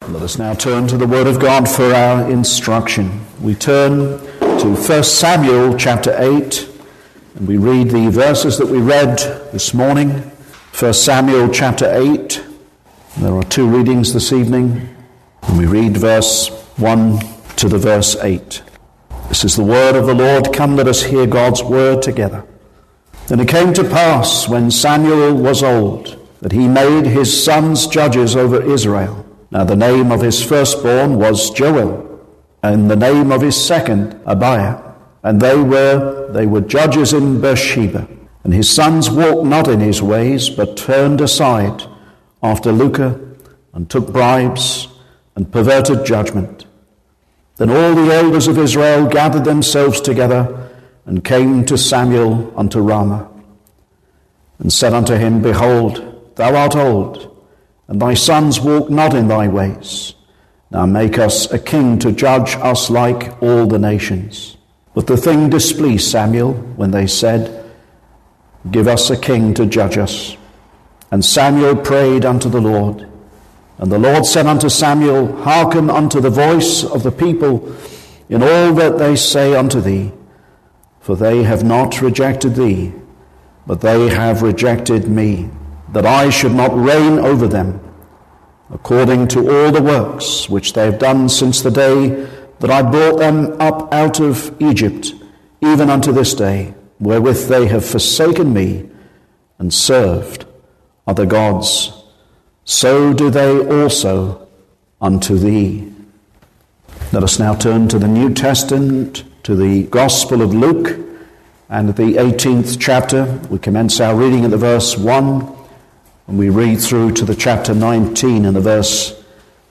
Let us now turn to the Word of God for our instruction. We turn to 1 Samuel chapter 8, and we read the verses that we read this morning. 1 Samuel chapter 8. There are two readings this evening, and we read verse 1 to the verse 8. This is the word of the Lord. Come, let us hear God's word together. And it came to pass, when Samuel was old, that he made his sons judges over Israel. Now the name of his firstborn was Joel, and the name of his second Abiah. And they were judges in Beersheba. And his sons walked not in his ways, but turned aside after lucre, and took bribes, and perverted judgment. Then all the elders of Israel gathered themselves together, and came to Samuel unto Ramah, and said unto him, Behold, thou art old, and thy sons walk not in thy ways. Now make us a king to judge us like all the nations. But the thing displeased Samuel when they said, Give us a king to judge us. And Samuel prayed unto the Lord. And the Lord said unto Samuel, Hearken unto the voice of the people in all that they say unto thee. For they have not rejected thee, but they have rejected me, that I should not reign over them, according to all the works which they have done since the day that I brought them up out of Egypt, even unto this day, wherewith they have forsaken me, and served other gods. So do they also unto thee. Let us now turn to the New Testament, to the Gospel of Luke, and the 18th chapter. We commence our reading at the verse 1, and we read through to the chapter 19 and the verse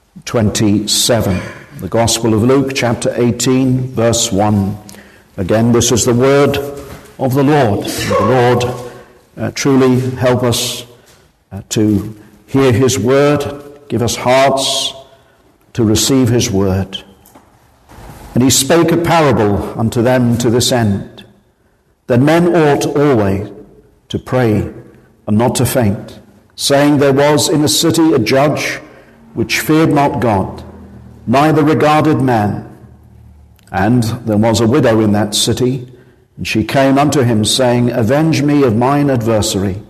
27. The Gospel of Luke, chapter 18, verse 1. Again, this is the word of the Lord. The Lord truly help us to hear his word, give us hearts to receive his word. And he spake a parable unto them to this end, that men ought always to pray and not to faint, saying, There was in a city a judge which feared not God, neither regarded man. And there was a widow in that city, and she came unto him, saying, Avenge me of mine adversary.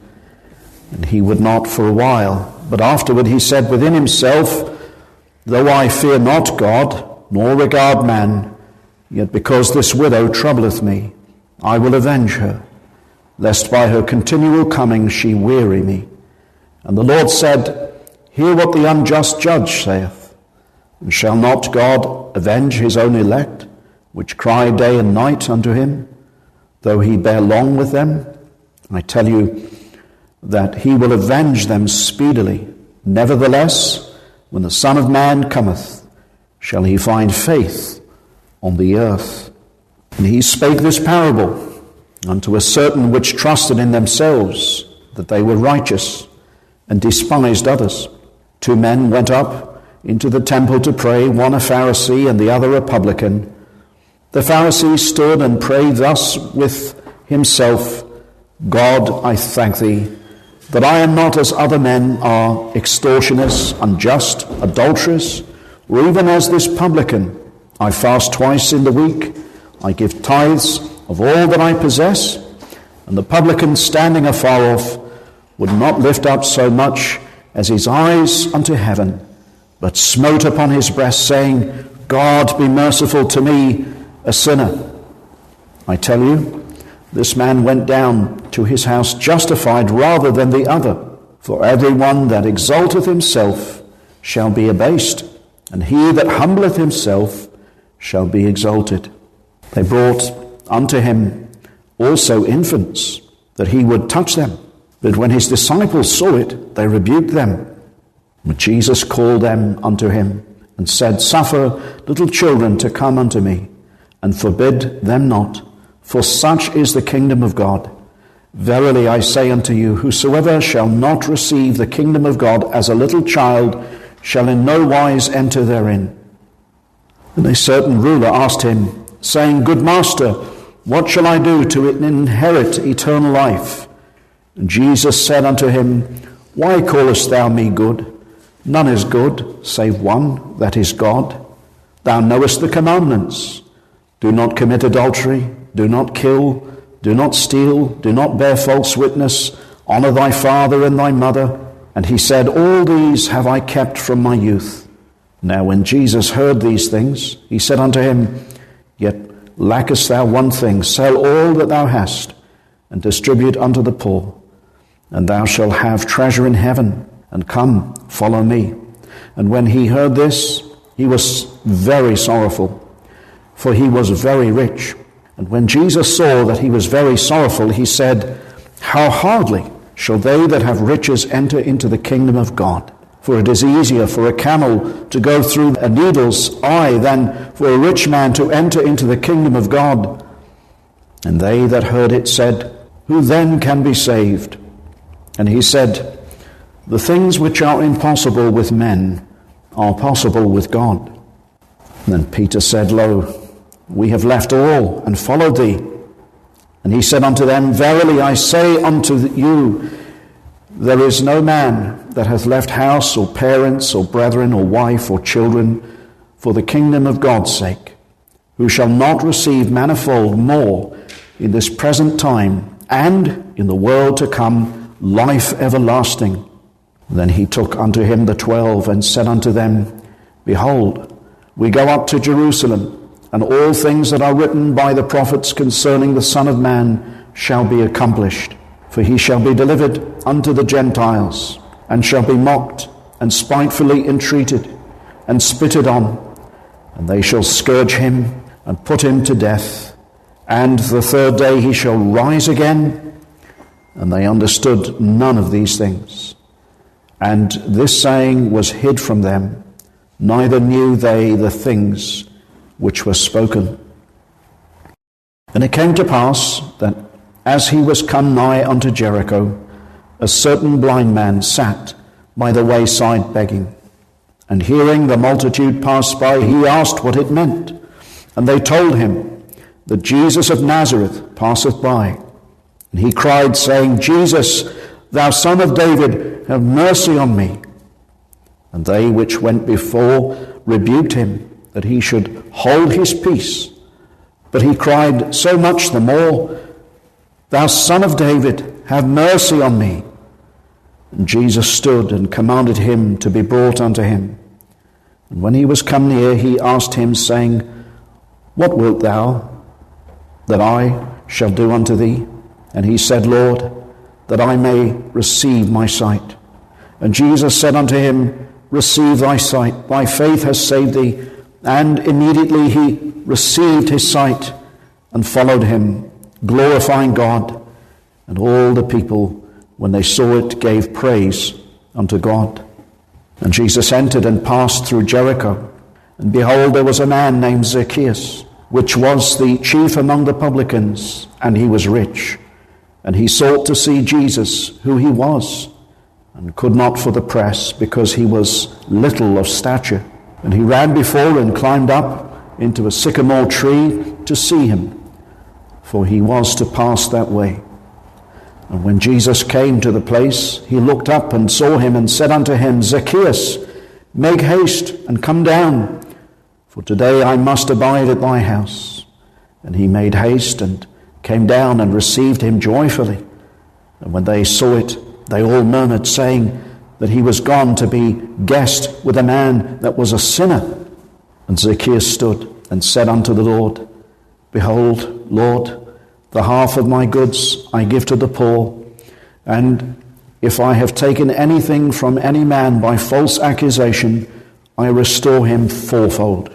And he would not for a while. But afterward he said within himself, Though I fear not God, nor regard man, yet because this widow troubleth me, I will avenge her, lest by her continual coming she weary me. And the Lord said, Hear what the unjust judge saith. And shall not God avenge his own elect, which cry day and night unto him, though he bear long with them? I tell you that he will avenge them speedily. Nevertheless, when the Son of Man cometh, shall he find faith on the earth? And he spake this parable unto a certain which trusted in themselves that they were righteous, and despised others. 2 men went up into the temple to pray, one a Pharisee and the other a publican. The Pharisee stood and prayed thus with himself, God, I thank thee, that I am not as other men are, extortioners, unjust, adulterers, or even as this publican. I fast twice in the week, I give tithes of all that I possess. And the publican, standing afar off, would not lift up so much as his eyes unto heaven, but smote upon his breast, saying, God, be merciful to me, a sinner. I tell you, this man went down to his house justified rather than the other. For every one that exalteth himself shall be abased, and he that humbleth himself shall be exalted. They brought unto him also infants, that he would touch them. But when his disciples saw it, they rebuked them. But Jesus called them unto him, and said, Suffer little children to come unto me, and forbid them not, for such is the kingdom of God. Verily I say unto you, whosoever shall not receive the kingdom of God as a little child shall in no wise enter therein. And a certain ruler asked him, saying, Good master, what shall I do to inherit eternal life? And Jesus said unto him, Why callest thou me good? None is good, save one, that is God. Thou knowest the commandments. Do not commit adultery, do not kill, do not steal, do not bear false witness, honor thy father and thy mother. And he said, All these have I kept from my youth. Now when Jesus heard these things, he said unto him, Yet lackest thou one thing, sell all that thou hast, and distribute unto the poor, and thou shalt have treasure in heaven, and come, follow me. And when he heard this, he was very sorrowful, for he was very rich. And when Jesus saw that he was very sorrowful, he said, How hardly shall they that have riches enter into the kingdom of God? For it is easier for a camel to go through a needle's eye than for a rich man to enter into the kingdom of God. And they that heard it said, Who then can be saved? And he said, The things which are impossible with men are possible with God. Then Peter said, Lo, we have left all and followed thee. And he said unto them, Verily I say unto you, there is no man that hath left house or parents or brethren or wife or children for the kingdom of God's sake, who shall not receive manifold more in this present time and in the world to come life everlasting. Then he took unto him the 12 and said unto them, Behold, we go up to Jerusalem, and all things that are written by the prophets concerning the Son of Man shall be accomplished. For he shall be delivered unto the Gentiles, and shall be mocked, and spitefully entreated, and spitted on. And they shall scourge him, and put him to death. And the third day he shall rise again. And they understood none of these things. And this saying was hid from them, neither knew they the things which were spoken. And it came to pass that as he was come nigh unto Jericho, a certain blind man sat by the wayside begging. And hearing the multitude pass by, he asked what it meant. And they told him that Jesus of Nazareth passeth by. And he cried, saying, Jesus, thou Son of David, have mercy on me. And they which went before rebuked him, that he should hold his peace. But he cried so much the more, Thou Son of David, have mercy on me. And Jesus stood and commanded him to be brought unto him. And when he was come near, he asked him, saying, What wilt thou that I shall do unto thee? And he said, Lord, that I may receive my sight. And Jesus said unto him, Receive thy sight, thy faith has saved thee. And immediately he received his sight and followed him, glorifying God. And all the people, when they saw it, gave praise unto God. And Jesus entered and passed through Jericho. And behold, there was a man named Zacchaeus, which was the chief among the publicans, and he was rich. And he sought to see Jesus, who he was, and could not for the press, because he was little of stature. And he ran before and climbed up into a sycamore tree to see him, for he was to pass that way. And when Jesus came to the place, he looked up and saw him and said unto him, Zacchaeus, make haste and come down, for today I must abide at thy house. And he made haste and came down and received him joyfully. And when they saw it, they all murmured, saying that he was gone to be guest with a man that was a sinner. And Zacchaeus stood and said unto the Lord, Behold, Lord, the half of my goods I give to the poor, and if I have taken anything from any man by false accusation, I restore him fourfold.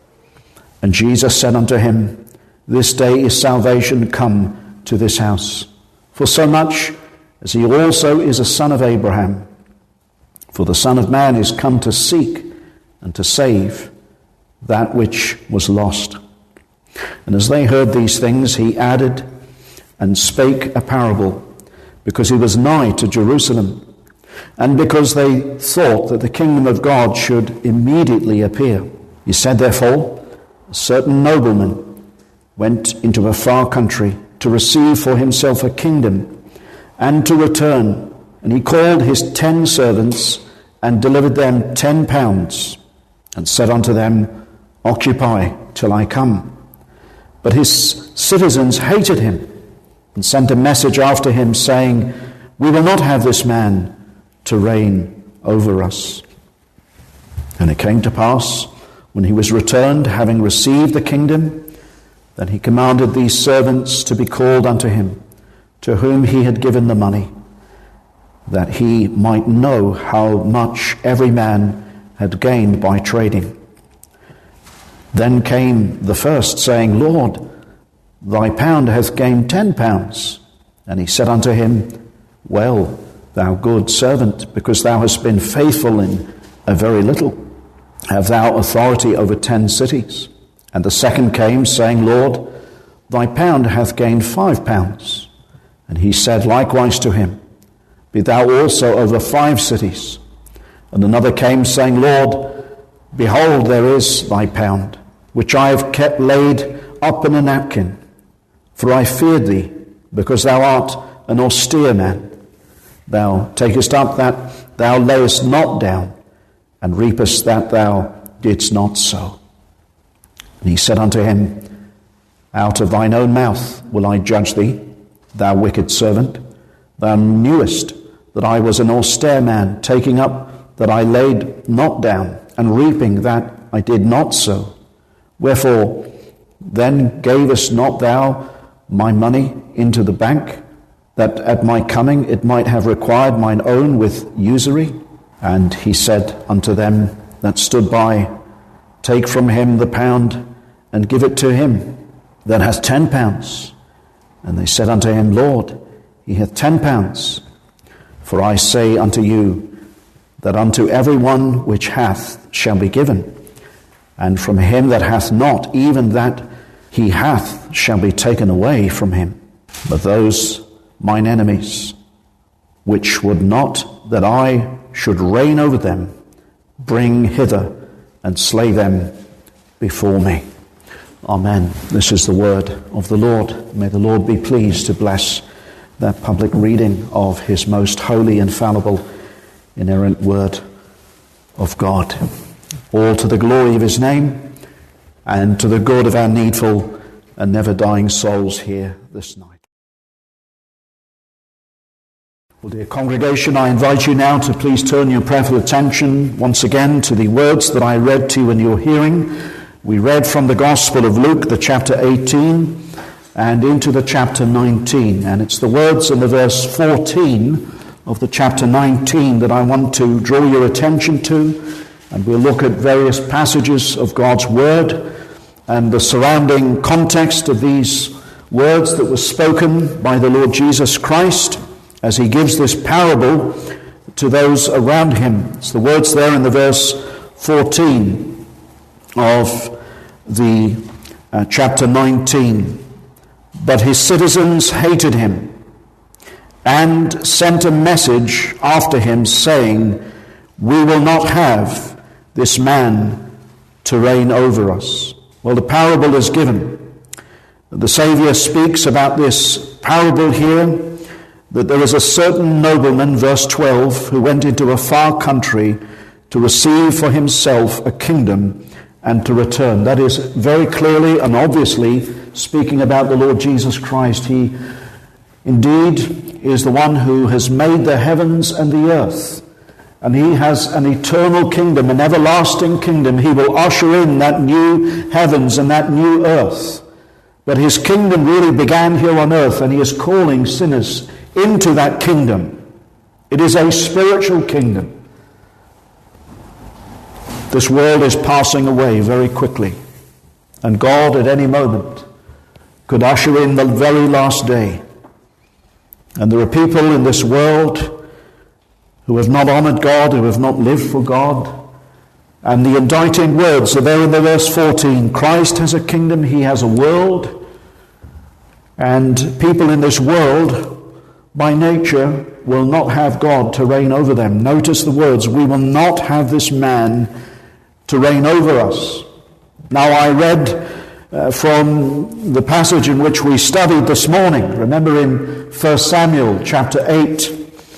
And Jesus said unto him, This day is salvation come to this house, for so much as he also is a son of Abraham. For the Son of Man is come to seek and to save that which was lost. And as they heard these things, he added and spake a parable, because he was nigh to Jerusalem, and because they thought that the kingdom of God should immediately appear. He said, therefore, a certain nobleman went into a far country to receive for himself a kingdom, and to return. And he called his 10 servants, and delivered them 10 pounds, and said unto them, Occupy till I come. But his citizens hated him, and sent a message after him, saying, We will not have this man to reign over us. And it came to pass, when he was returned, having received the kingdom, that he commanded these servants to be called unto him, to whom he had given the money, that he might know how much every man had gained by trading. Then came the first, saying, Lord, thy pound hath gained 10 pounds. And he said unto him, Well, thou good servant, because thou hast been faithful in a very little, have thou authority over 10 cities. And the second came, saying, Lord, thy pound hath gained 5 pounds. And he said likewise to him, Be thou also over 5 cities. And another came, saying, Lord, behold, there is thy pound, which I have kept laid up in a napkin. For I feared thee, because thou art an austere man. Thou takest up that thou layest not down, and reapest that thou didst not sow. And he said unto him, Out of thine own mouth will I judge thee, thou wicked servant. Thou knewest that I was an austere man, taking up that I laid not down, and reaping that I did not sow. Wherefore then gavest not thou my money into the bank, that at my coming it might have required mine own with usury? And he said unto them that stood by, Take from him the pound, and give it to him that hath 10 pounds. And they said unto him, Lord, he hath 10 pounds. For I say unto you, that unto every one which hath shall be given, and from him that hath not, even that he hath shall be taken away from him. But those mine enemies, which would not that I should reign over them, bring hither and slay them before me. Amen. This is the word of the Lord. May the Lord be pleased to bless that public reading of his most holy, infallible, inerrant word of God. All to the glory of his name and to the good of our needful and never dying souls here this night. Well, dear congregation, I invite you now to please turn your prayerful attention once again to the words that I read to you in your hearing. We read from the Gospel of Luke, the chapter 18, and into the chapter 19. And it's the words in the verse 14 of the chapter 19 that I want to draw your attention to. And we'll look at various passages of God's Word and the surrounding context of these words that were spoken by the Lord Jesus Christ as he gives this parable to those around him. It's the words there in the verse 14 of the chapter 19. But his citizens hated him and sent a message after him, saying, We will not have this man to reign over us. Well, the parable is given. The Saviour speaks about this parable here, that there is a certain nobleman, verse 12, who went into a far country to receive for himself a kingdom and to return. That is very clearly and obviously speaking about the Lord Jesus Christ. He indeed is the one who has made the heavens and the earth. And he has an eternal kingdom, an everlasting kingdom. He will usher in that new heavens and that new earth. But his kingdom really began here on earth, and he is calling sinners into that kingdom. It is a spiritual kingdom. This world is passing away very quickly, and God at any moment could usher in the very last day. And there are people in this world who have not honored God, who have not lived for God. And the indicting words are there in the verse 14. Christ has a kingdom, he has a world, and people in this world by nature will not have God to reign over them. Notice the words, we will not have this man to reign over us. Now I read from the passage in which we studied this morning. Remember in 1 Samuel chapter 8,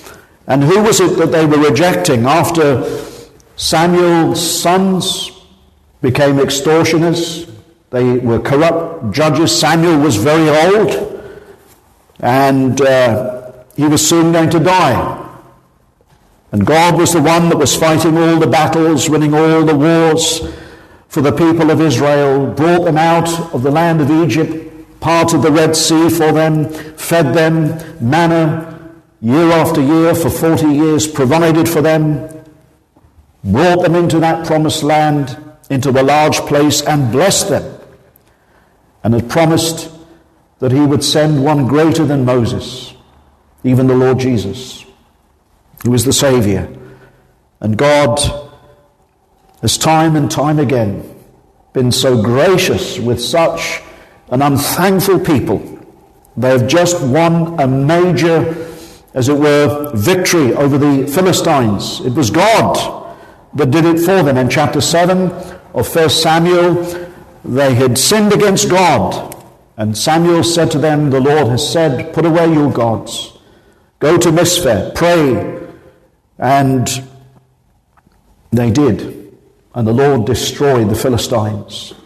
And who was it that they were rejecting after Samuel's sons became extortioners? They were corrupt judges. Samuel was very old, and he was soon going to die. And God was the one that was fighting all the battles, winning all the wars for the people of Israel, brought them out of the land of Egypt, parted the Red Sea for them, fed them manna year after year for 40 years, provided for them, brought them into that promised land, into a large place, and blessed them, and had promised that he would send one greater than Moses, even the Lord Jesus, who is the Savior. And God has time and time again been so gracious with such an unthankful people. They have just won a major, as it were, victory over the Philistines. It was God that did it for them. In chapter 7 of 1 Samuel, they had sinned against God. And Samuel said to them, the Lord has said, put away your gods. Go to Mizpeh, pray. And they did. And the Lord destroyed the Philistines.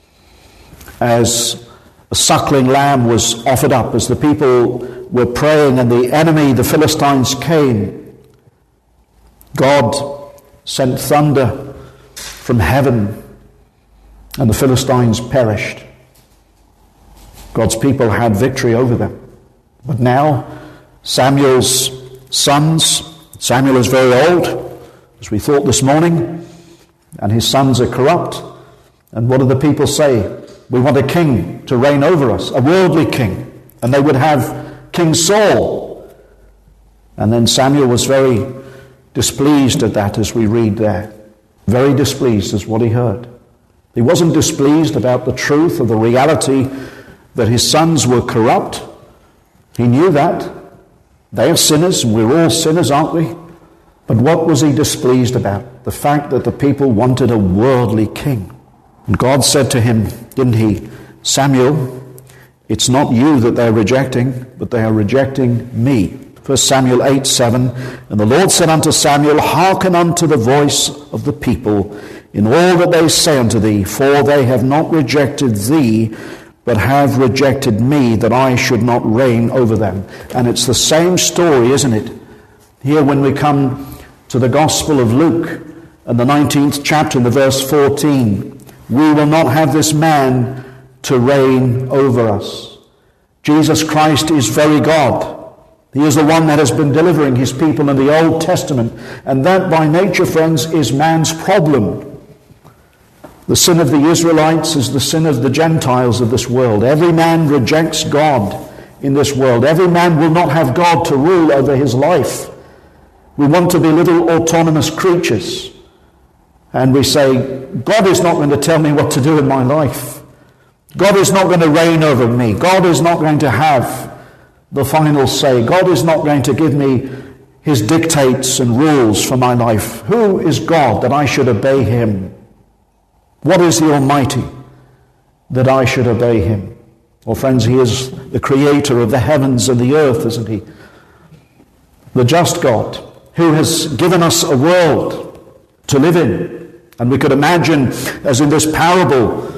As a suckling lamb was offered up, as the people were praying, and the enemy, the Philistines, came, God sent thunder from heaven, and the Philistines perished. God's people had victory over them. But now, Samuel's sons, Samuel is very old, as we thought this morning, and his sons are corrupt. And what do the people say? We want a king to reign over us, a worldly king. And they would have King Saul. And then Samuel was very displeased at that, as we read there. Very displeased is what he heard. He wasn't displeased about the truth of the reality that his sons were corrupt. He knew that. They are sinners, and we're all sinners, aren't we? But what was he displeased about? The fact that the people wanted a worldly king. And God said to him, didn't he, Samuel, it's not you that they're rejecting, but they are rejecting me. 1 Samuel 8:7, and the Lord said unto Samuel, hearken unto the voice of the people in all that they say unto thee, for they have not rejected thee, but have rejected me, that I should not reign over them. And it's the same story, isn't it? Here when we come to the Gospel of Luke, and the 19th chapter, in the verse 14, we will not have this man to reign over us. Jesus Christ is very God. He is the one that has been delivering his people in the Old Testament. And that, by nature, friends, is man's problem. The sin of the Israelites is the sin of the Gentiles of this world. Every man rejects God in this world. Every man will not have God to rule over his life. We want to be little autonomous creatures. And we say, God is not going to tell me what to do in my life. God is not going to reign over me. God is not going to have the final say. God is not going to give me his dictates and rules for my life. Who is God that I should obey him? What is the Almighty that I should obey him? Well, friends, he is the creator of the heavens and the earth, isn't he? The just God who has given us a world to live in. And we could imagine, as in this parable,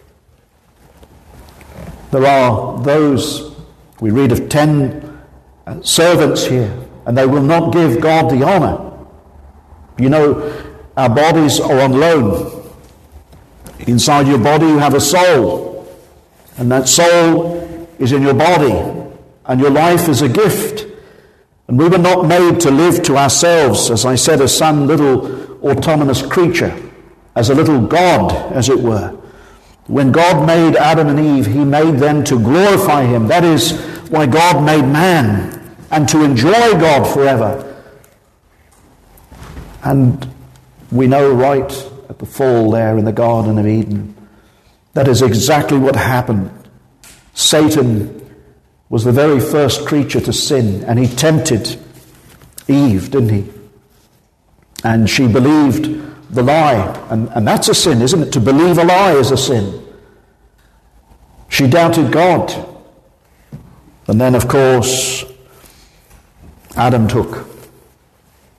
there are those, we read of 10 servants here, and they will not give God the honor. You know, our bodies are on loan. Inside your body you have a soul, and that soul is in your body, and your life is a gift. And we were not made to live to ourselves, as I said, as some little autonomous creature, as a little God, as it were. When God made Adam and Eve, he made them to glorify him. That is why God made man, and to enjoy God forever. And we know right at the fall there in the Garden of Eden, that is exactly what happened. Satan was the very first creature to sin, and he tempted Eve, didn't he? And she believed the lie, and that's a sin, isn't it? To believe a lie is a sin. She doubted God. And then, of course, Adam took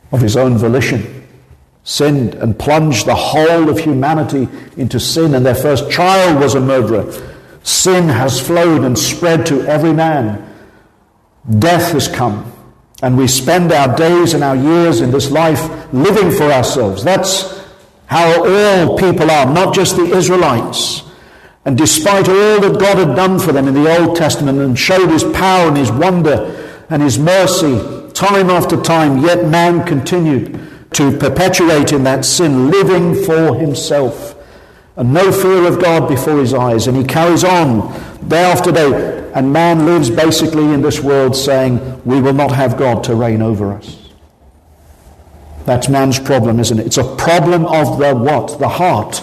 of his own volition, sinned and plunged the whole of humanity into sin, and their first child was a murderer. Sin has flowed and spread to every man. Death has come, and we spend our days and our years in this life living for ourselves. That's how all people are, not just the Israelites. And despite all that God had done for them in the Old Testament and showed his power and his wonder and his mercy time after time, yet man continued to perpetuate in that sin, living for himself, and no fear of God before his eyes. And he carries on day after day, and man lives basically in this world saying, we will not have God to reign over us. That's man's problem, isn't it? It's a problem of the what? The heart.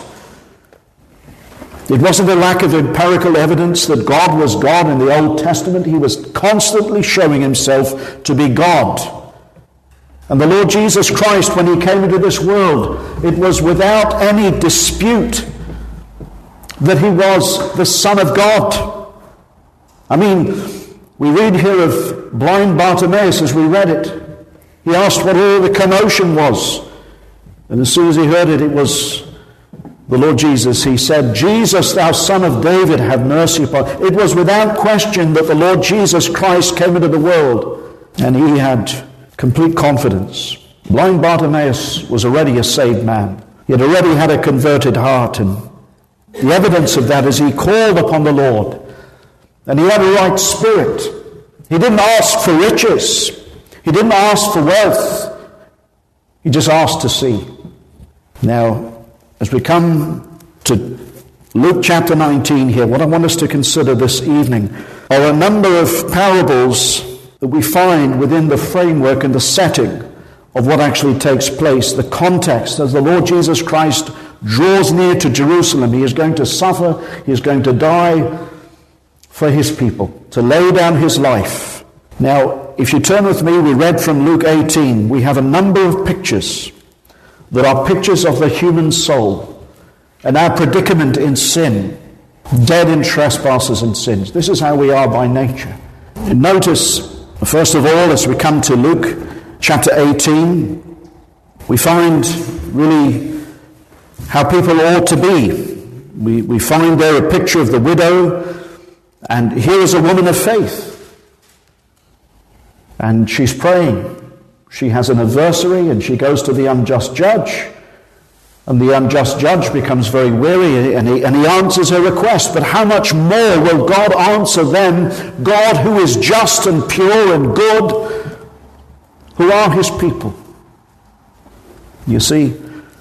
It wasn't a lack of empirical evidence that God was God in the Old Testament. He was constantly showing himself to be God. And the Lord Jesus Christ, when he came into this world, it was without any dispute that he was the Son of God. I mean, we read here of blind Bartimaeus as we read it. He asked what all the commotion was. And as soon as he heard it, it was the Lord Jesus. He said, Jesus, thou Son of David, have mercy upon. It was without question that the Lord Jesus Christ came into the world, and he had complete confidence. Blind Bartimaeus was already a saved man. He had already had a converted heart, and the evidence of that is he called upon the Lord, and he had a right spirit. He didn't ask for riches. He didn't ask for wealth. He just asked to see. Now, as we come to Luke chapter 19 here, what I want us to consider this evening are a number of parables that we find within the framework and the setting of what actually takes place, the context as the Lord Jesus Christ draws near to Jerusalem. He is going to suffer, he is going to die for his people, to lay down his life. Now, if you turn with me, we read from Luke 18, we have a number of pictures that are pictures of the human soul and our predicament in sin, dead in trespasses and sins. This is how we are by nature. And notice, first of all, as we come to Luke chapter 18, we find really how people ought to be. We find there a picture of the widow, and here is a woman of faith. And she's praying. She has an adversary, and she goes to the unjust judge. And the unjust judge becomes very weary, and he answers her request. But how much more will God answer them, God who is just and pure and good, who are his people? You see,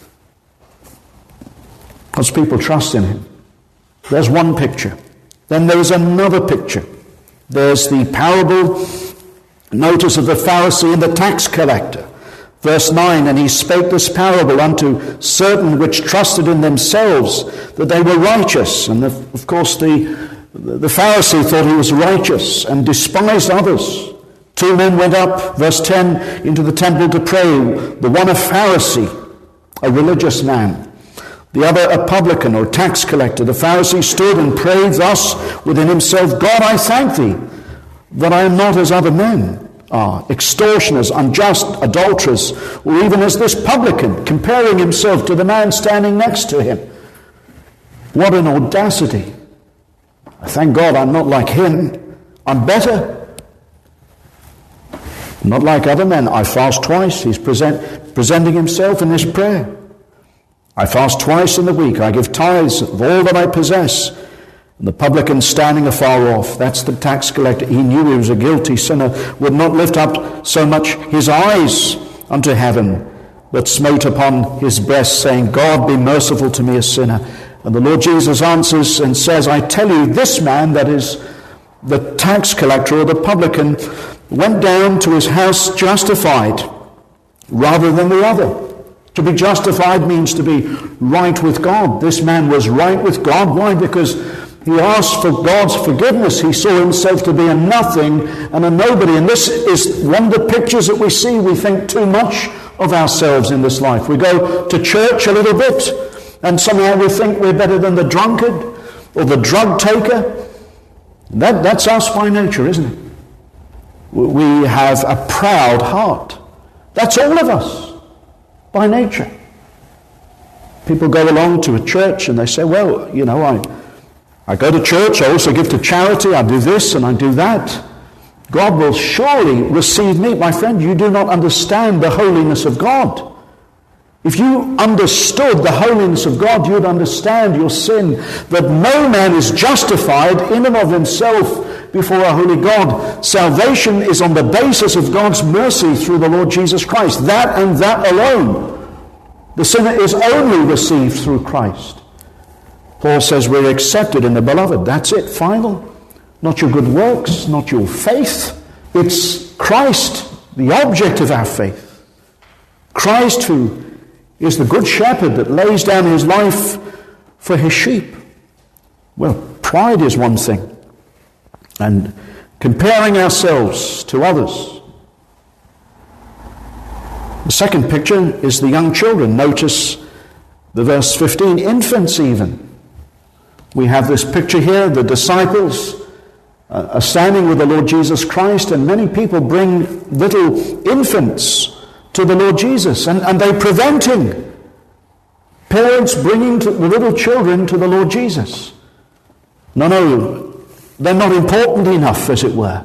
God's people trust in him. There's one picture. Then there is another picture. There's the parable, notice, of the Pharisee and the tax collector. Verse 9, and he spake this parable unto certain which trusted in themselves that they were righteous. And of course the Pharisee thought he was righteous and despised others. Two men went up, verse 10, into the temple to pray. The one a Pharisee, a religious man. The other a publican or tax collector. The Pharisee stood and prayed thus within himself, God, I thank thee that I am not as other men are, extortioners, unjust, adulterers, or even as this publican, comparing himself to the man standing next to him. What an audacity. I thank God I'm not like him. I'm better. I'm not like other men. I fast twice. He's presenting himself in this prayer. I fast twice in the week. I give tithes of all that I possess. And the publican standing afar off, that's the tax collector. He knew he was a guilty sinner, would not lift up so much his eyes unto heaven, but smote upon his breast, saying, God, be merciful to me, a sinner. And the Lord Jesus answers and says, I tell you, this man, that is the tax collector or the publican, went down to his house justified rather than the other. To be justified means to be right with God. This man was right with God. Why? Because he asked for God's forgiveness. He saw himself to be a nothing and a nobody. And this is one of the pictures that we see. We think too much of ourselves in this life. We go to church a little bit, and somehow we think we're better than the drunkard or the drug taker. That's us by nature, isn't it? We have a proud heart. That's all of us, by nature. People go along to a church and they say, well, I go to church, I also give to charity, I do this and I do that. God will surely receive me. My friend, you do not understand the holiness of God. If you understood the holiness of God, you would understand your sin, that no man is justified in and of himself before a holy God. Salvation is on the basis of God's mercy through the Lord Jesus Christ. That and that alone. The sinner is only received through Christ. Paul says we're accepted in the beloved. That's it, final. Not your good works, not your faith. It's Christ, the object of our faith. Christ, who is the good shepherd that lays down his life for his sheep. Well, pride is one thing. And comparing ourselves to others. The second picture is the young children. Notice the verse 15, infants even. We have this picture here, the disciples are standing with the Lord Jesus Christ, and many people bring little infants to the Lord Jesus, and they prevent him. Parents bringing the little children to the Lord Jesus. No, they're not important enough, as it were.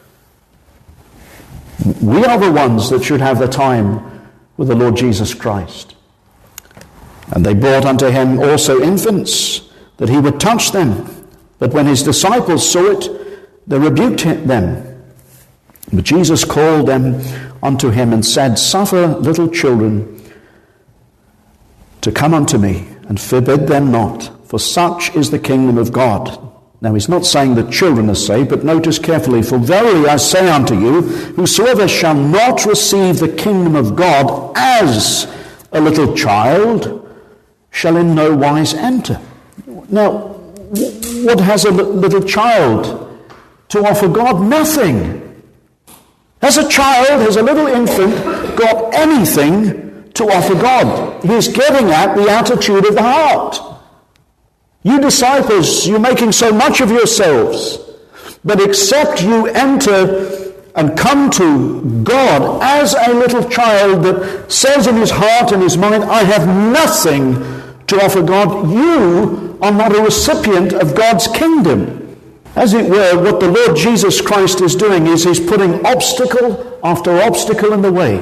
We are the ones that should have the time with the Lord Jesus Christ. And they brought unto him also infants, that he would touch them. But when his disciples saw it, they rebuked them. But Jesus called them unto him and said, suffer little children to come unto me, and forbid them not, for such is the kingdom of God. Now he's not saying that children are saved, but notice carefully, for verily I say unto you, whosoever shall not receive the kingdom of God as a little child shall in no wise enter. Now, what has a little child to offer God? Nothing. Has a child, has a little infant got anything to offer God? He's getting at the attitude of the heart. You disciples, you're making so much of yourselves, but except you enter and come to God as a little child that says in his heart and his mind, I have nothing to offer God, you are not a recipient of God's kingdom. As it were, what the Lord Jesus Christ is doing is he's putting obstacle after obstacle in the way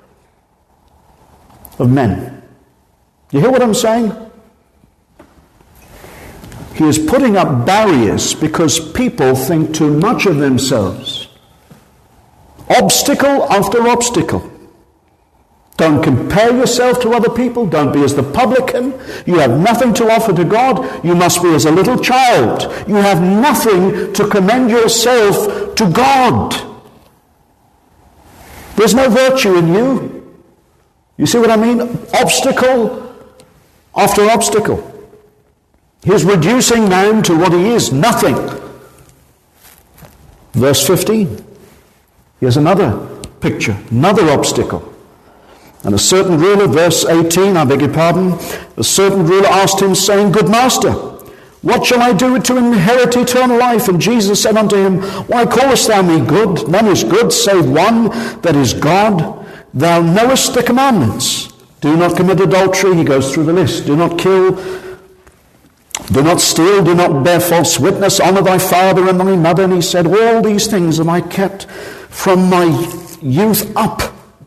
of men. You hear what I'm saying? He is putting up barriers because people think too much of themselves. Obstacle after obstacle. Don't compare yourself to other people. Don't be as the publican. You have nothing to offer to God. You must be as a little child. You have nothing to commend yourself to God. There's no virtue in you. You see what I mean? Obstacle after obstacle. He's reducing man to what he is, nothing. Verse 15. Here's another picture, another obstacle. And a certain ruler, verse 18, I beg your pardon, a certain ruler asked him, saying, Good master, what shall I do to inherit eternal life? And Jesus said unto him, Why callest thou me good? None is good save one, that is God. Thou knowest the commandments. Do not commit adultery. He goes through the list. Do not kill. Do not steal. Do not bear false witness. Honor thy father and thy mother. And he said, All these things have I kept from my youth up.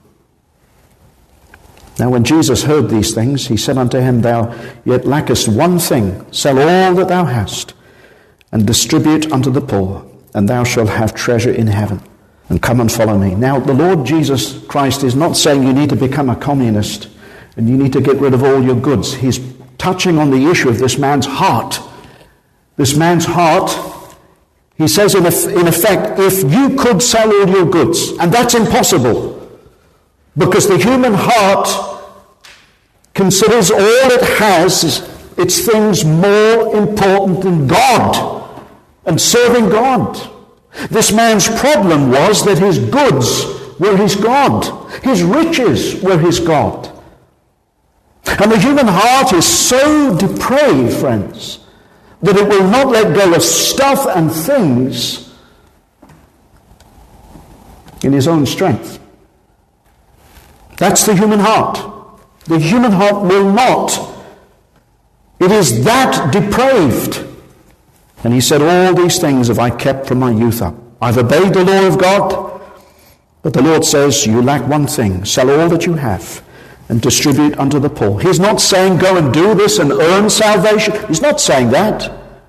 Now when Jesus heard these things, he said unto him, Thou yet lackest one thing. Sell all that thou hast, and distribute unto the poor, and thou shalt have treasure in heaven. And come and follow me. Now the Lord Jesus Christ is not saying you need to become a communist, and you need to get rid of all your goods. He's touching on the issue of this man's heart. This man's heart, he says in effect, if you could sell all your goods, and that's impossible, because the human heart considers all it has, its things more important than God and serving God. This man's problem was that his goods were his God. His riches were his God. And the human heart is so depraved, friends, that it will not let go of stuff and things in his own strength. That's the human heart. The human heart will not. It is that depraved. And he said, all these things have I kept from my youth up. I've obeyed the law of God, but the Lord says, you lack one thing. Sell all that you have and distribute unto the poor. He's not saying go and do this and earn salvation. He's not saying that.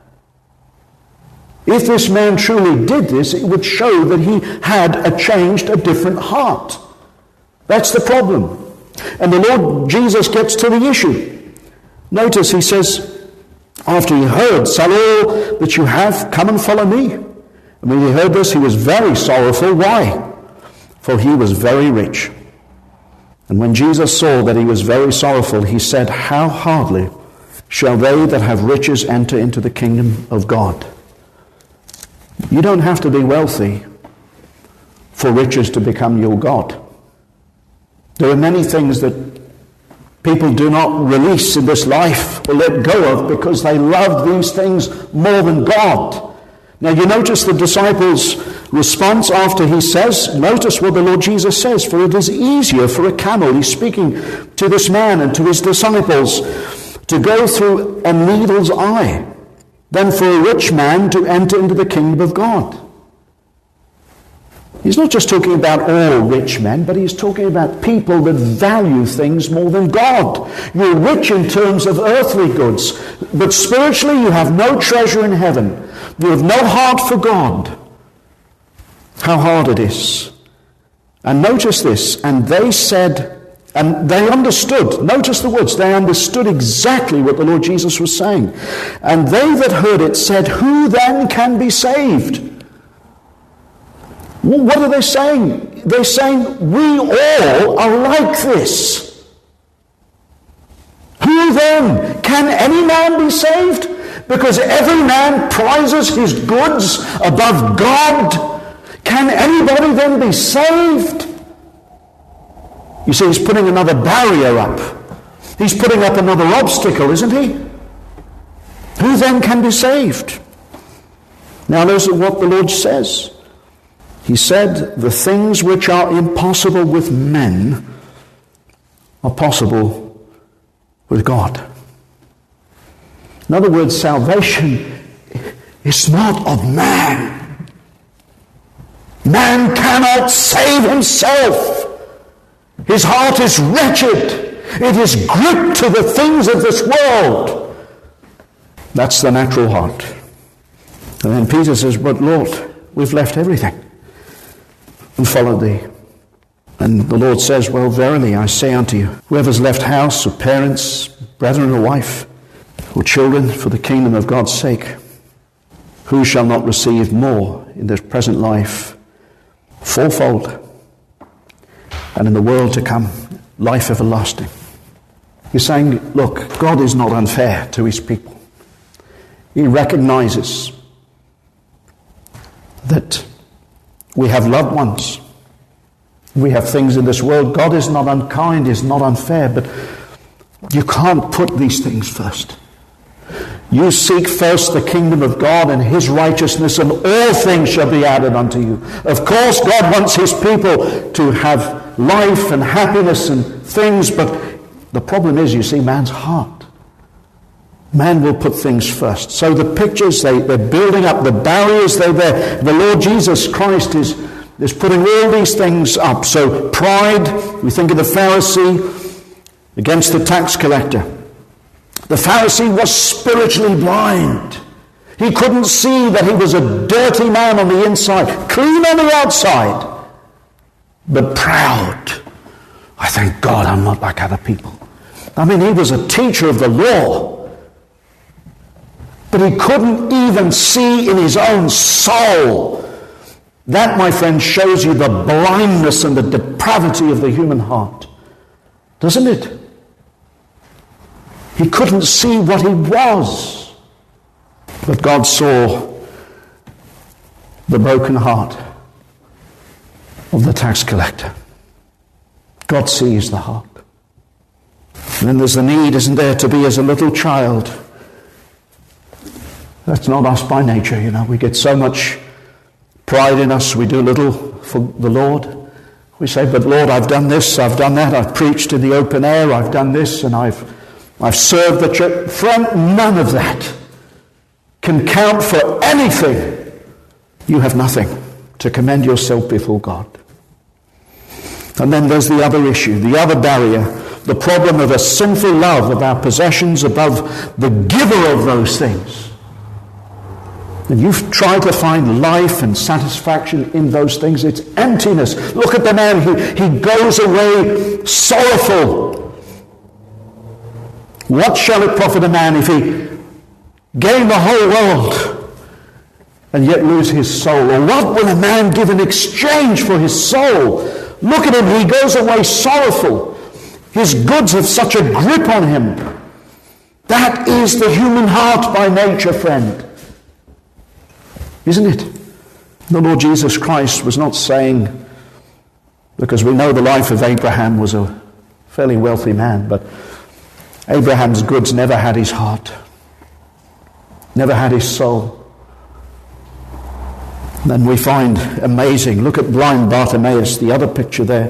If this man truly did this, it would show that he had a different heart. That's the problem. And the Lord Jesus gets to the issue. Notice he says, after he heard, sell all that you have, come and follow me. And when he heard this, he was very sorrowful. Why? For he was very rich. And when Jesus saw that he was very sorrowful, he said, how hardly shall they that have riches enter into the kingdom of God? You don't have to be wealthy for riches to become your God. There are many things that people do not release in this life or let go of because they love these things more than God. Now you notice the disciples' response after he says, notice what the Lord Jesus says, for it is easier for a camel, he's speaking to this man and to his disciples, to go through a needle's eye than for a rich man to enter into the kingdom of God. He's not just talking about all rich men, but he's talking about people that value things more than God. You're rich in terms of earthly goods, but spiritually you have no treasure in heaven. You have no heart for God. How hard it is. And notice this, and they said, and they understood, notice the words, they understood exactly what the Lord Jesus was saying. And they that heard it said, who then can be saved? Well, what are they saying? They're saying, we all are like this. Who then? Can any man be saved? Because every man prizes his goods above God. Can anybody then be saved? You see, he's putting another barrier up. He's putting up another obstacle, isn't he? Who then can be saved? Now listen what the Lord says. He said, the things which are impossible with men are possible with God. In other words, salvation is not of man. Man cannot save himself. His heart is wretched. It is gripped to the things of this world. That's the natural heart. And then Peter says, but Lord, we've left everything and followed thee. And the Lord says, well, verily I say unto you, whoever's left house or parents, brethren or wife, or children for the kingdom of God's sake, who shall not receive more in this present life, fourfold, and in the world to come, life everlasting. He's saying, look, God is not unfair to his people. He recognizes that we have loved ones. We have things in this world. God is not unkind, is not unfair, but you can't put these things first. You seek first the kingdom of God and his righteousness, and all things shall be added unto you. Of course, God wants his people to have life and happiness and things, but the problem is, you see, man's heart. Man will put things first. So the pictures, they're building up, the barriers, they're there. The Lord Jesus Christ is putting all these things up. So pride, we think of the Pharisee against the tax collector. The Pharisee was spiritually blind. He couldn't see that he was a dirty man on the inside, clean on the outside, but proud. I thank God I'm not like other people. I mean, he was a teacher of the law, but he couldn't even see in his own soul. That, my friend, shows you the blindness and the depravity of the human heart, doesn't it? He couldn't see what he was. But God saw the broken heart of the tax collector. God sees the heart. And then there's the need, isn't there, to be as a little child. That's not us by nature, you know. We get so much pride in us. We do little for the Lord. We say, but Lord, I've done this, I've done that, I've preached in the open air, I've done this, and I've served the church. Friend, none of that can count for anything. You have nothing to commend yourself before God. And then there's the other issue, the other barrier, the problem of a sinful love of our possessions above the giver of those things. And you've tried to find life and satisfaction in those things. It's emptiness. Look at the man he goes away sorrowful. What shall it profit a man if he gain the whole world and yet lose his soul? Or what will a man give in exchange for his soul? Look at him. He goes away sorrowful. His goods have such a grip on him. That is the human heart by nature, friend. Isn't it? The Lord Jesus Christ was not saying, because we know the life of Abraham was a fairly wealthy man, but Abraham's goods never had his heart, never had his soul. Then we find amazing, look at blind Bartimaeus, the other picture there.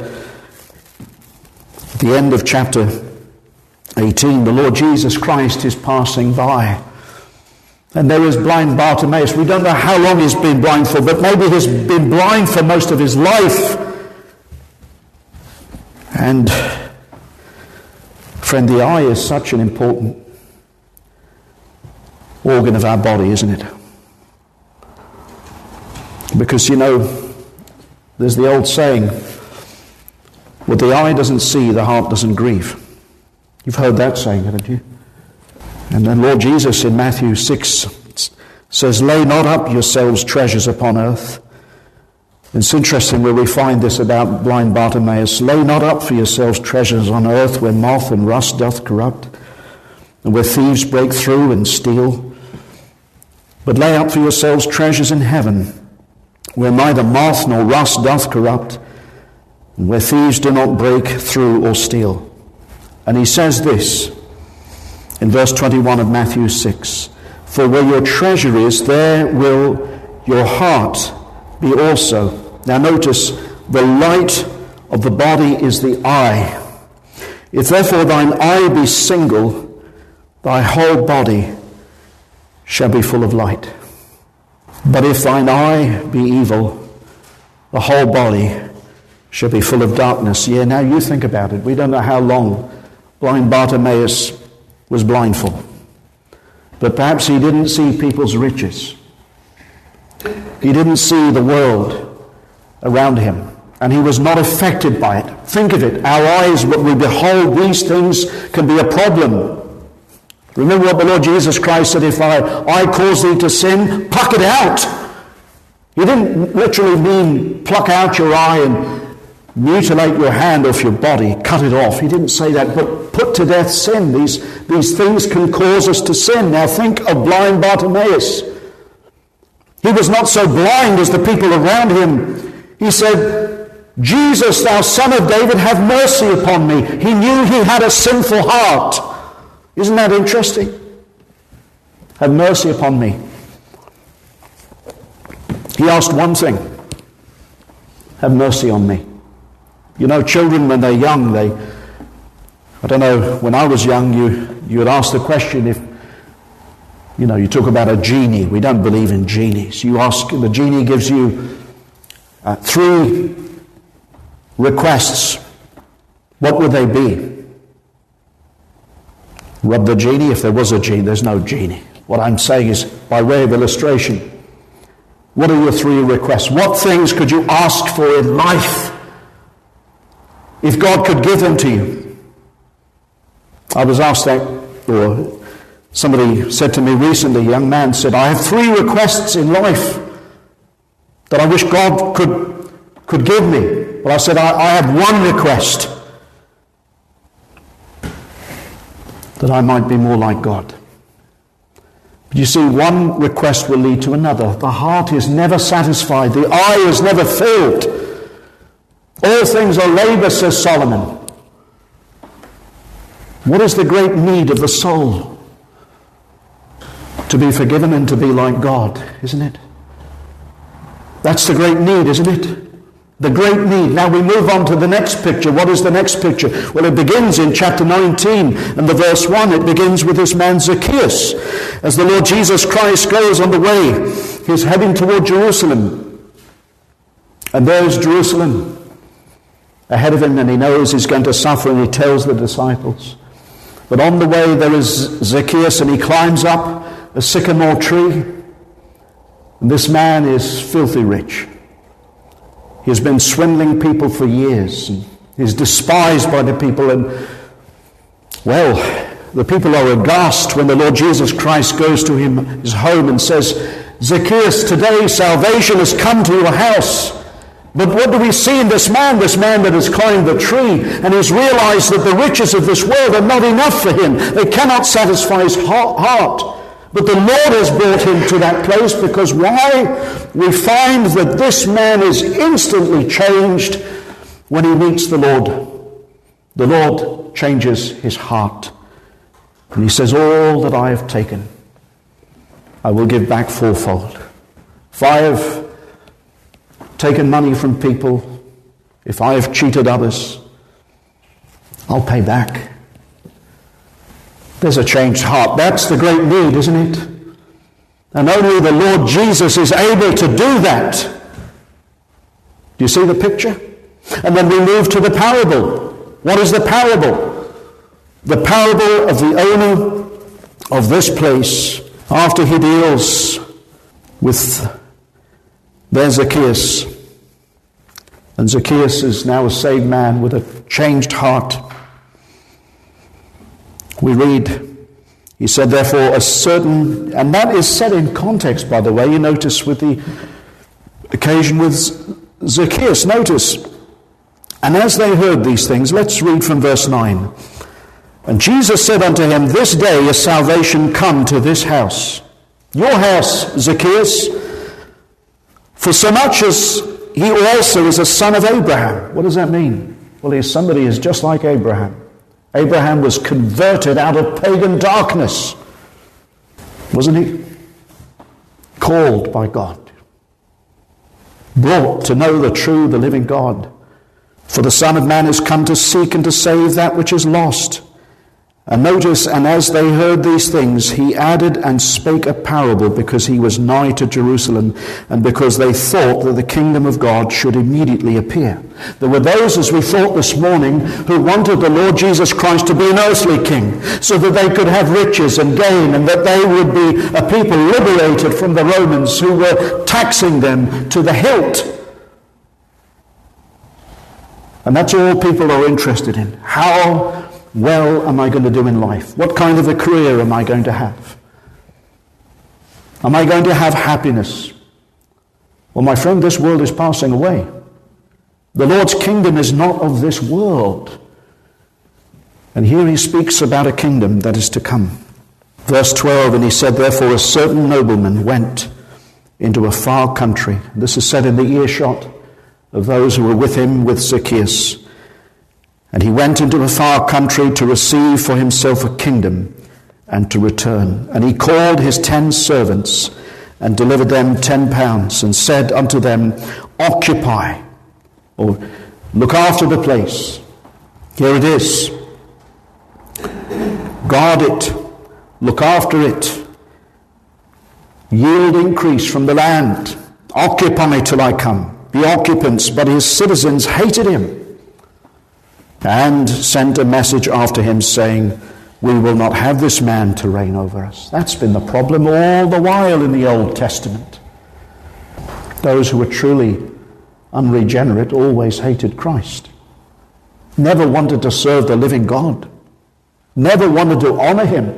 At the end of chapter 18, the Lord Jesus Christ is passing by. And there is blind Bartimaeus. We don't know how long he's been blind for, but maybe he's been blind for most of his life. And, friend, the eye is such an important organ of our body, isn't it? Because, you know, there's the old saying, what the eye doesn't see, the heart doesn't grieve. You've heard that saying, haven't you? And then Lord Jesus in Matthew 6 says, lay not up yourselves treasures upon earth. It's interesting where we find this about blind Bartimaeus. Lay not up for yourselves treasures on earth where moth and rust doth corrupt, and where thieves break through and steal. But lay up for yourselves treasures in heaven, where neither moth nor rust doth corrupt, and where thieves do not break through or steal. And he says this in verse 21 of Matthew 6, for where your treasure is, there will your heart be also. Now notice, the light of the body is the eye. If therefore thine eye be single, thy whole body shall be full of light. But if thine eye be evil, the whole body shall be full of darkness. Yeah, now you think about it. We don't know how long blind Bartimaeus was blind for. But perhaps he didn't see people's riches. He didn't see the world around him. And he was not affected by it. Think of it. Our eyes, what we behold, these things can be a problem. Remember what the Lord Jesus Christ said, if I cause thee to sin, pluck it out. He didn't literally mean pluck out your eye and mutilate your hand off your body, cut it off. He didn't say that, but put to death sin. These things can cause us to sin. Now think of blind Bartimaeus. He was not so blind as the people around him. He said, Jesus, thou son of David, have mercy upon me. He knew he had a sinful heart. Isn't that interesting? Have mercy upon me. He asked one thing. Have mercy on me. You know, children, when they're young, I don't know, when I was young, you would ask the question if, you know, you talk about a genie. We don't believe in genies. You ask, the genie gives you 3 requests. What would they be? Rub the genie? If there was a genie, there's no genie. What I'm saying is, by way of illustration, what are your 3 requests? What things could you ask for in life if God could give them to you? I was asked that, or somebody said to me recently, a young man said, I have 3 requests in life that I wish God could give me. Well, I said, I have 1 request, that I might be more like God. But you see, 1 request will lead to another. The heart is never satisfied. The eye is never filled. All things are labor, says Solomon. What is the great need of the soul? To be forgiven and to be like God, isn't it? That's the great need, isn't it? The great need. Now we move on to the next picture. What is the next picture? Well, it begins in chapter 19 and the verse 1. It begins with this man Zacchaeus. As the Lord Jesus Christ goes on the way, he's heading toward Jerusalem. And there's Jerusalem ahead of him, and he knows he's going to suffer, and he tells the disciples. But on the way there is Zacchaeus, and he climbs up a sycamore tree. And this man is filthy rich. He's been swindling people for years. He's despised by the people. And, well, the people are aghast when the Lord Jesus Christ goes to his home and says, Zacchaeus, today salvation has come to your house. But what do we see in this man that has climbed the tree and has realized that the riches of this world are not enough for him. They cannot satisfy his heart. But the Lord has brought him to that place, because why? We find that this man is instantly changed when he meets the Lord. The Lord changes his heart. And he says, all that I have taken, I will give back fourfold. If I have taken money from people, if I have cheated others, I'll pay back. There's a changed heart. That's the great need, isn't it? And only the Lord Jesus is able to do that. Do you see the picture? And then we move to the parable. What is the parable? The parable of the owner of this place, after he deals with their Zacchaeus. And Zacchaeus is now a saved man with a changed heart. We read, he said, therefore, a certain, and that is set in context, by the way, you notice with the occasion with Zacchaeus. Notice, and as they heard these things, let's read from verse 9. And Jesus said unto him, this day is salvation come to this house. Your house, Zacchaeus, for so much as he also is a son of Abraham. What does that mean? Well, he's somebody who's just like Abraham. Abraham was converted out of pagan darkness, wasn't he? Called by God. Brought to know the true, the living God. For the Son of Man is come to seek and to save that which is lost. And notice, and as they heard these things, he added and spake a parable, because he was nigh to Jerusalem, and because they thought that the kingdom of God should immediately appear. There were those, as we thought this morning, who wanted the Lord Jesus Christ to be an earthly king, so that they could have riches and gain, and that they would be a people liberated from the Romans who were taxing them to the hilt. And that's all people are interested in. How well am I going to do in life? What kind of a career am I going to have? Am I going to have happiness? Well, my friend, this world is passing away. The Lord's kingdom is not of this world. And here he speaks about a kingdom that is to come. Verse 12, and he said, therefore a certain nobleman went into a far country. This is said in the earshot of those who were with him, with Zacchaeus. And he went into a far country to receive for himself a kingdom and to return. And he called his 10 servants and delivered them 10 pounds and said unto them, occupy, or look after the place. Here it is. Guard it. Look after it. Yield increase from the land. Occupy till I come. Be occupants. But his citizens hated him, and sent a message after him, saying, we will not have this man to reign over us. That's been the problem all the while in the Old Testament. Those who were truly unregenerate always hated Christ. Never wanted to serve the living God. Never wanted to honor him.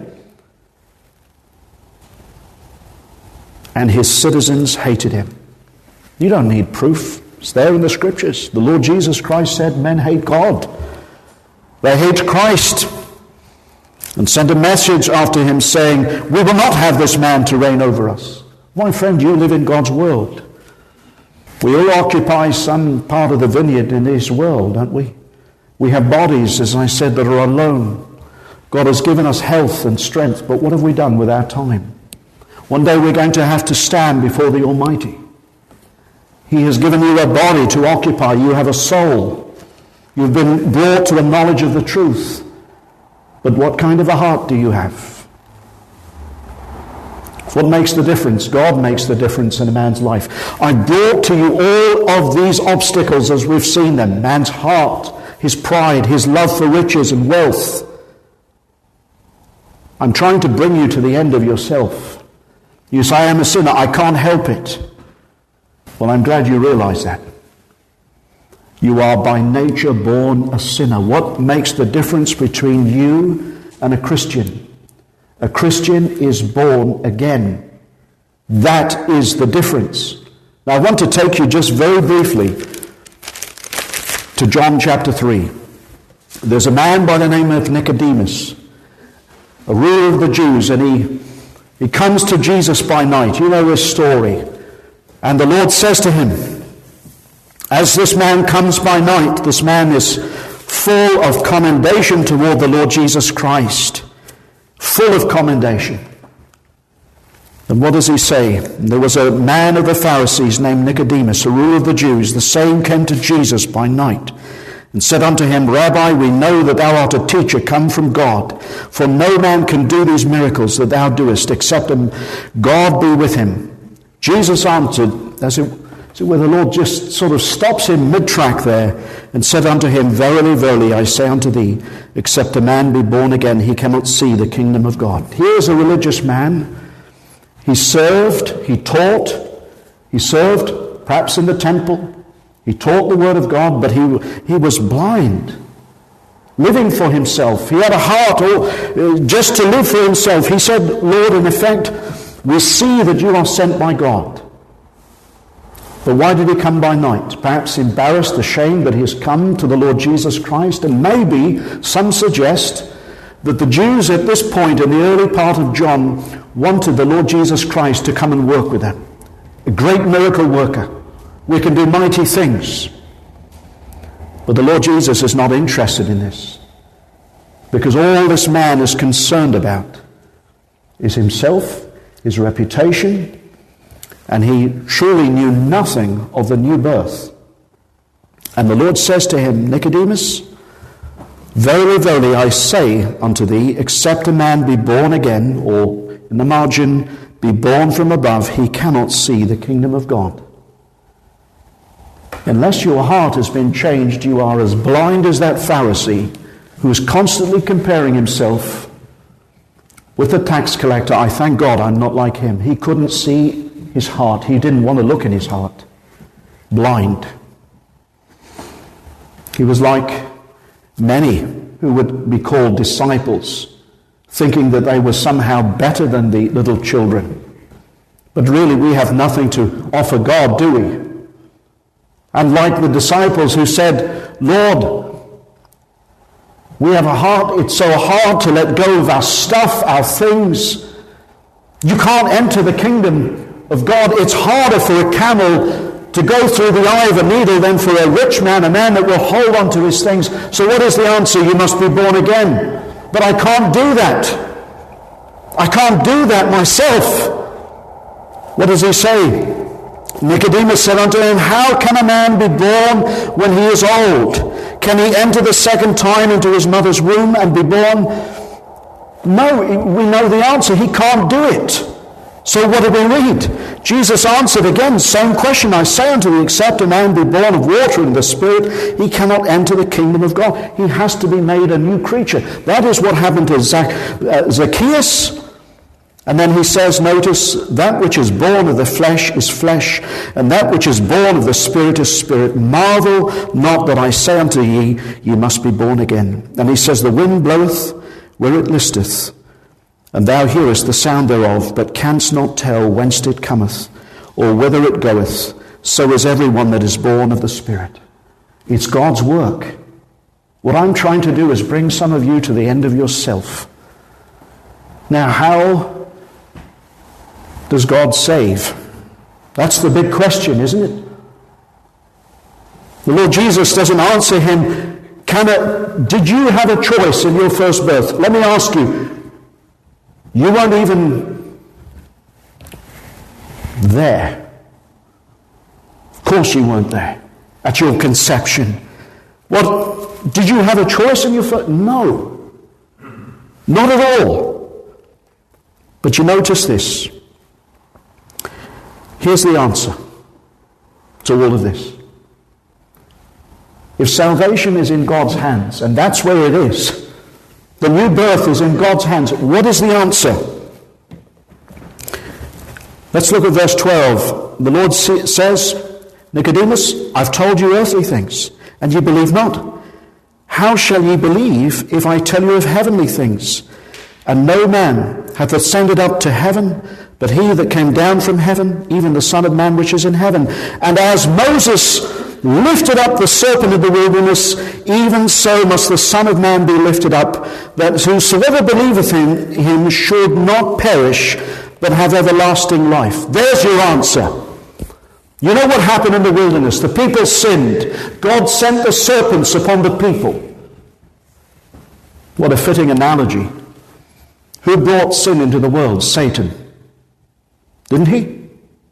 And his citizens hated him. You don't need proof. It's there in the scriptures. The Lord Jesus Christ said men hate God. They hate Christ, and sent a message after him saying, we will not have this man to reign over us. My friend, you live in God's world. We all occupy some part of the vineyard in this world, don't we? We have bodies, as I said, that are alone. God has given us health and strength, but what have we done with our time? One day we're going to have to stand before the Almighty. He has given you a body to occupy. You have a soul. You've been brought to a knowledge of the truth. But what kind of a heart do you have? What makes the difference? God makes the difference in a man's life. I brought to you all of these obstacles as we've seen them. Man's heart, his pride, his love for riches and wealth. I'm trying to bring you to the end of yourself. You say, I am a sinner. I can't help it. Well, I'm glad you realize that. You are by nature born a sinner. What makes the difference between you and a Christian? A Christian is born again. That is the difference. Now I want to take you just very briefly to John chapter 3. There's a man by the name of Nicodemus, a ruler of the Jews, and he comes to Jesus by night. You know his story. And the Lord says to him, as this man comes by night, this man is full of commendation toward the Lord Jesus Christ. Full of commendation. And what does he say? There was a man of the Pharisees named Nicodemus, a ruler of the Jews. The same came to Jesus by night and said unto him, Rabbi, we know that thou art a teacher come from God, for no man can do these miracles that thou doest, except God be with him. Jesus answered, as it where the Lord just sort of stops him mid-track there and said unto him, Verily, verily, I say unto thee, except a man be born again, he cannot see the kingdom of God. Here is a religious man. He served, he taught, he served perhaps in the temple. He taught the word of God, but he was blind, living for himself. He had a heart just to live for himself. He said, Lord, in effect, we see that you are sent by God. But why did he come by night? Perhaps embarrassed, ashamed that he has come to the Lord Jesus Christ. And maybe some suggest that the Jews at this point in the early part of John wanted the Lord Jesus Christ to come and work with them. A great miracle worker. We can do mighty things. But the Lord Jesus is not interested in this. Because all this man is concerned about is himself, his reputation, and he surely knew nothing of the new birth. And the Lord says to him, Nicodemus, verily, verily, I say unto thee, except a man be born again, or in the margin, be born from above, he cannot see the kingdom of God. Unless your heart has been changed, you are as blind as that Pharisee who is constantly comparing himself with the tax collector. I thank God I'm not like him. He couldn't see his heart. He didn't want to look in his heart. Blind. He was like many who would be called disciples, thinking that they were somehow better than the little children. But really we have nothing to offer God, do we? And like the disciples who said, Lord, we have a heart, it's so hard to let go of our stuff, our things. You can't enter the kingdom of God. It's harder for a camel to go through the eye of a needle than for a rich man, a man that will hold on to his things. So what is the answer? You must be born again. But I can't do that. I can't do that myself. What does he say? Nicodemus said unto him, How can a man be born when he is old? Can he enter the second time into his mother's womb and be born? No, we know the answer. He can't do it. So what do we read? Jesus answered again, same question. I say unto thee, except a man be born of water and the Spirit, he cannot enter the kingdom of God. He has to be made a new creature. That is what happened to Zacchaeus. And then he says, notice, that which is born of the flesh is flesh, and that which is born of the Spirit is spirit. Marvel not that I say unto ye, ye must be born again. And he says, the wind bloweth where it listeth, and thou hearest the sound thereof, but canst not tell whence it cometh, or whither it goeth. So is everyone that is born of the Spirit. It's God's work. What I'm trying to do is bring some of you to the end of yourself. Now, how does God save? That's the big question, isn't it? The Lord Jesus doesn't answer him, did you have a choice in your first birth? Let me ask you, you weren't even there. course you weren't there at your conception. What, did you have a choice in your first? No. Not at all. But you notice this. Here's the answer to all of this. If salvation is in God's hands, and that's where it is, the new birth is in God's hands, what is the answer? Let's look at verse 12. The Lord says, Nicodemus, I've told you earthly things, and ye believe not. How shall ye believe if I tell you of heavenly things? And no man hath ascended up to heaven, but he that came down from heaven, even the Son of Man which is in heaven. And as Moses lifted up the serpent in the wilderness, even so must the Son of Man be lifted up, that whosoever believeth in him should not perish, but have everlasting life. There's your answer. You know what happened in the wilderness? The people sinned. God sent the serpents upon the people. What a fitting analogy. Who brought sin into the world? Satan. Didn't he?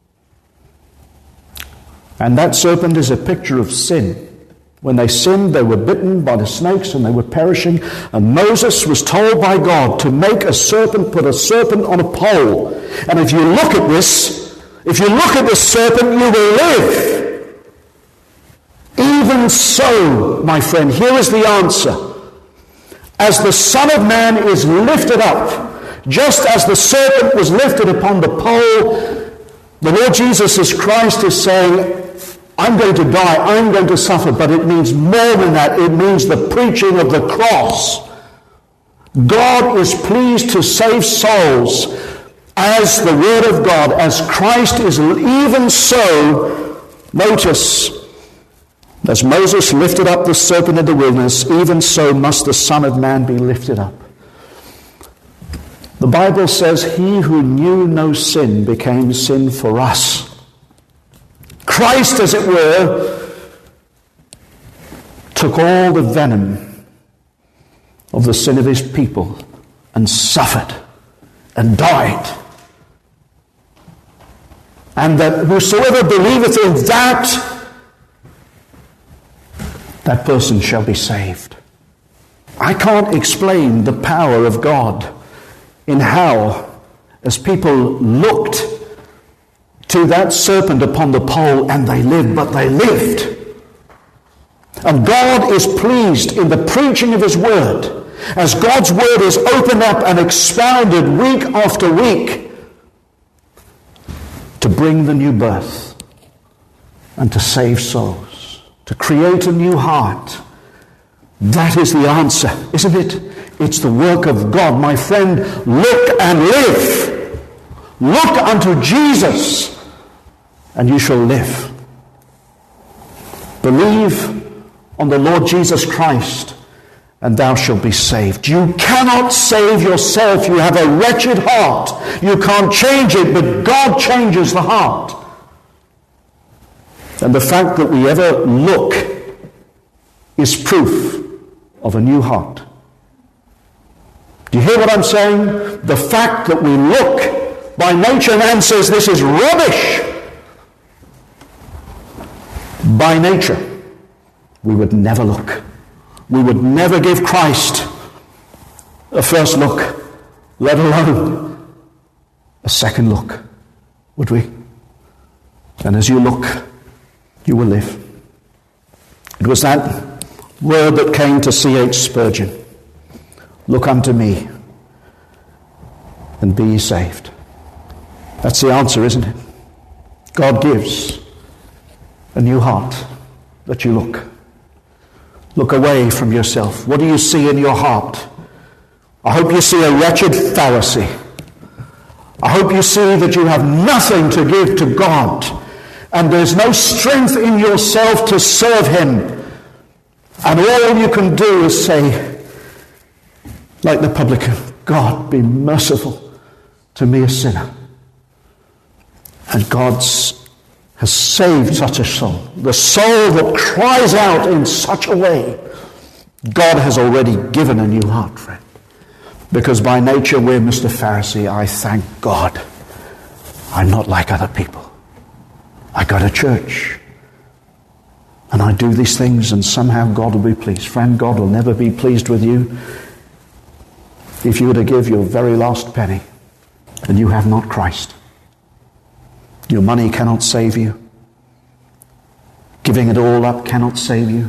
And that serpent is a picture of sin. When they sinned, they were bitten by the snakes and they were perishing. And Moses was told by God to make a serpent, put a serpent on a pole. And if you look at this serpent, you will live. Even so, my friend, here is the answer. As the Son of Man is lifted up, just as the serpent was lifted upon the pole, the Lord Jesus Christ is saying, I'm going to die, I'm going to suffer, but it means more than that. It means the preaching of the cross. God is pleased to save souls as the Word of God, as Christ is. Even so, notice, as Moses lifted up the serpent in the wilderness, even so must the Son of Man be lifted up. The Bible says, he who knew no sin became sin for us. Christ, as it were, took all the venom of the sin of his people and suffered and died. And that whosoever believeth in that person shall be saved. I can't explain the power of God in how, as people looked to that serpent upon the pole and they lived, but they lived. And God is pleased in the preaching of his word, as God's word is opened up and expounded week after week, to bring the new birth and to save souls, to create a new heart. That is the answer, isn't it? It's the work of God. My friend, look and live. Look unto Jesus, and you shall live. Believe on the Lord Jesus Christ, and thou shalt be saved. You cannot save yourself. You have a wretched heart. You can't change it, but God changes the heart. And the fact that we ever look is proof of a new heart. Do you hear what I'm saying? The fact that we look by nature, man says this is rubbish. By nature, we would never look. We would never give Christ a first look, let alone a second look, would we? And as you look, you will live. It was that word that came to C.H. Spurgeon. Look unto me, and be ye saved. That's the answer, isn't it? God gives a new heart that you look. Look away from yourself. What do you see in your heart? I hope you see a wretched Pharisee. I hope you see that you have nothing to give to God, and there's no strength in yourself to serve him. And all you can do is say, like the publican, God, be merciful to me, a sinner. And God has saved such a soul. The soul that cries out in such a way, God has already given a new heart, friend. Because by nature we're Mr. Pharisee. I thank God I'm not like other people. I go to church. And I do these things and somehow God will be pleased. Friend, God will never be pleased with you if you were to give your very last penny and you have not Christ. Your money cannot save you. Giving it all up cannot save you.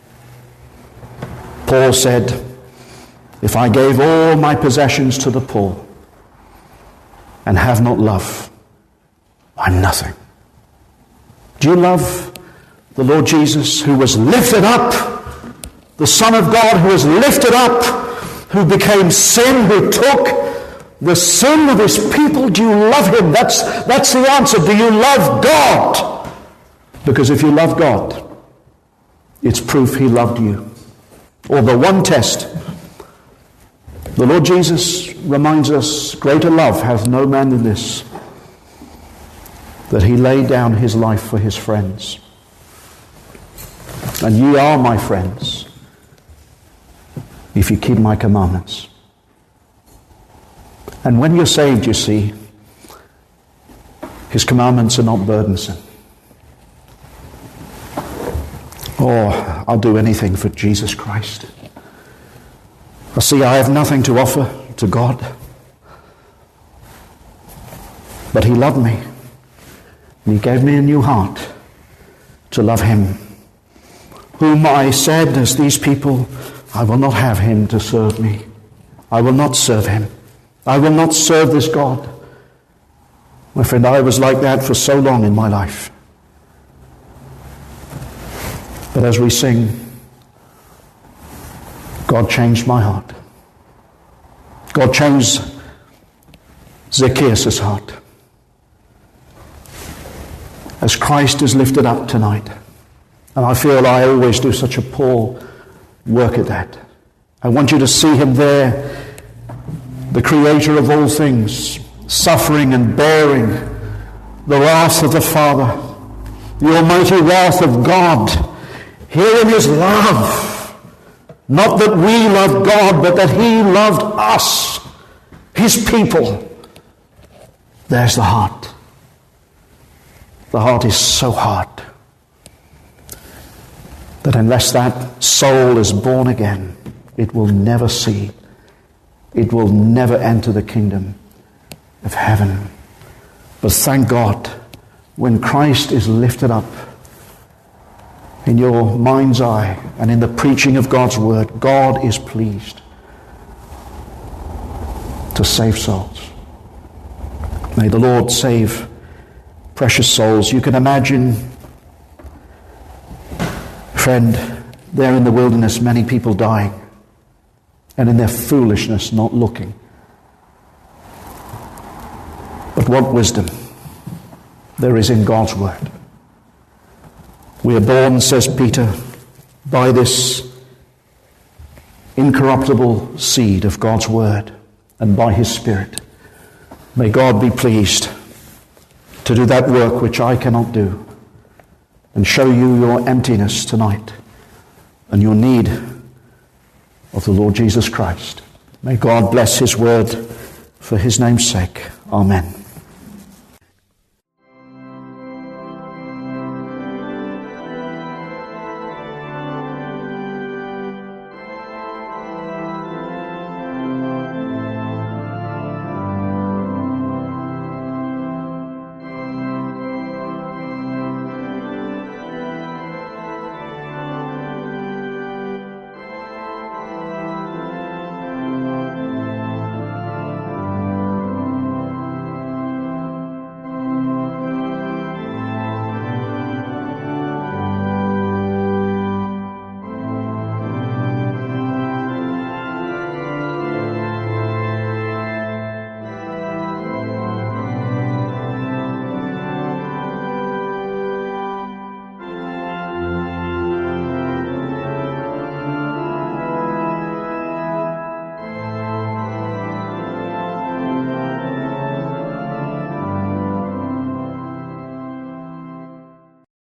Paul said, if I gave all my possessions to the poor and have not love, I'm nothing. Do you love the Lord Jesus, who was lifted up, the Son of God who was lifted up, who became sin, who took the sin of his people? Do you love him? That's the answer. Do you love God? Because if you love God, it's proof he loved you. Or the one test. The Lord Jesus reminds us, greater love hath no man than this, that he laid down his life for his friends. And ye are my friends, if you keep my commandments. And when you're saved, you see, his commandments are not burdensome. Oh, I'll do anything for Jesus Christ. I see I have nothing to offer to God. But he loved me. And he gave me a new heart to love him. Whom I said, as these people, I will not have him to serve me. I will not serve him. I will not serve this God. My friend, I was like that for so long in my life. But as we sing, God changed my heart. God changed Zacchaeus' heart. As Christ is lifted up tonight, and I feel I always do such a poor work at that. I want you to see him there, the creator of all things, suffering and bearing the wrath of the Father, the almighty wrath of God. Here in his love. Not that we love God, but that he loved us, his people. There's the heart. The heart is so hard that unless that soul is born again, it will never see. It will never enter the kingdom of heaven. But thank God, when Christ is lifted up in your mind's eye and in the preaching of God's word, God is pleased to save souls. May the Lord save precious souls. You can imagine, friend, there in the wilderness, many people dying, and in their foolishness not looking. But what wisdom there is in God's word. We are born, says Peter, by this incorruptible seed of God's word and by his Spirit. May God be pleased to do that work which I cannot do and show you your emptiness tonight and your need of the Lord Jesus Christ. May God bless his word for his name's sake. Amen.